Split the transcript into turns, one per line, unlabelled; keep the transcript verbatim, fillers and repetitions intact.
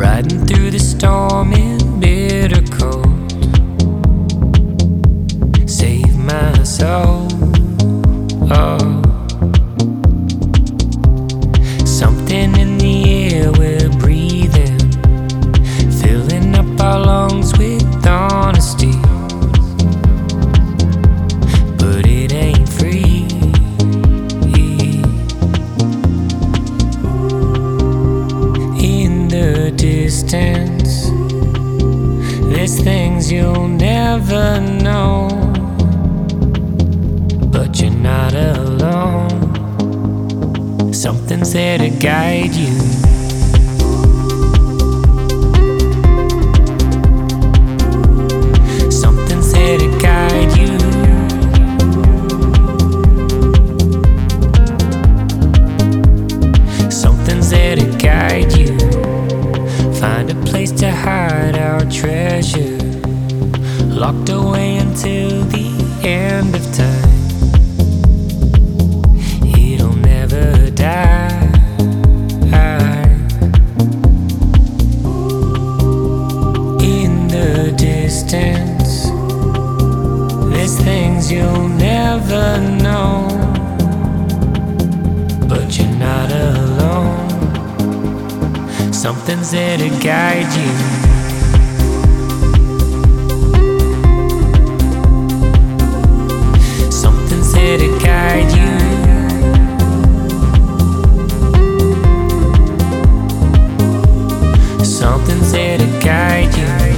riding through the storm in bitter cold. Save my soul. Oh, something in the air we're breathing, filling up our lungs with honesty. But it ain't free. In the distance, there's things you'll never know, but you're not alone. Something's there to guide you. Something's there to guide you. Something's there to guide you. Find a place to hide our treasure, locked away until the end of time. It'll never die. In the distance, there's things you'll never know, but you're not alone. Something's there to guide you. Something's there to guide you. Something's there to guide you.